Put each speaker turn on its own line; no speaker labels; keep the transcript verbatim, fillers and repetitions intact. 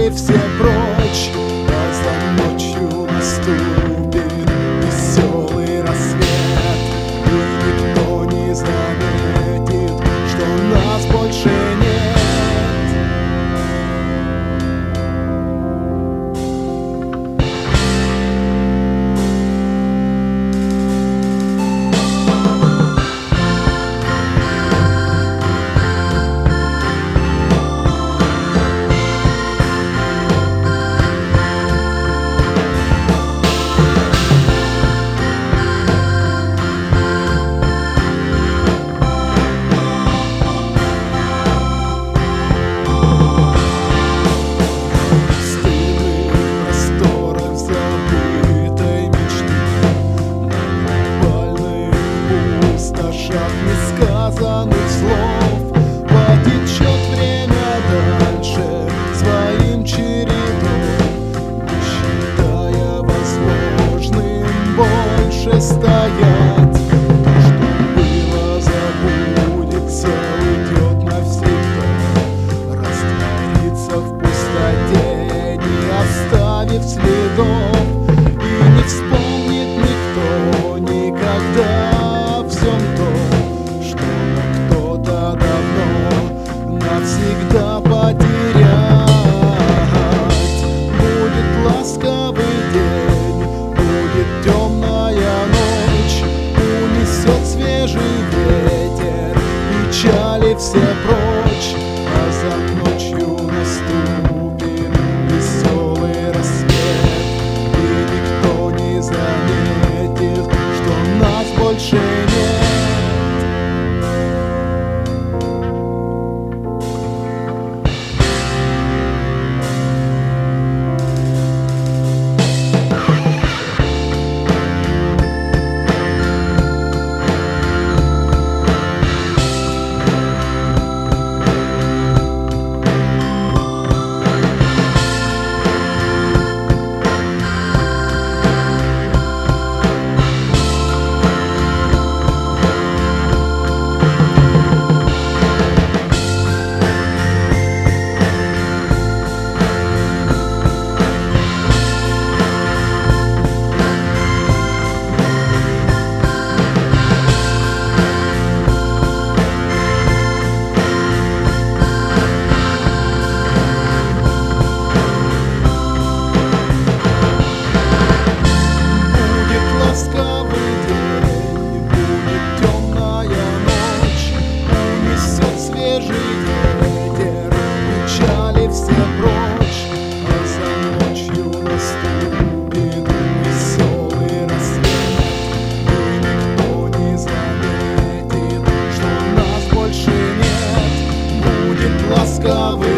печали все прочь, а за ночью наступит веселый рассвет, и никто не заметит, что нас больше нет. Несказанных слов потечет время дальше своим чередом, не считая возможным больше стоять. Что было, забудется, уйдет навсегда, растворится в пустоте, не оставив следов, и не вспомнит никто никогда всем том, что кто-то давно навсегда потерять. Будет ласковый день, будет темная ночь, унесет свежий ветер печали все прочь, а за ночью наступит веселый рассвет, и никто не заметит, что нас больше нет. Ласковый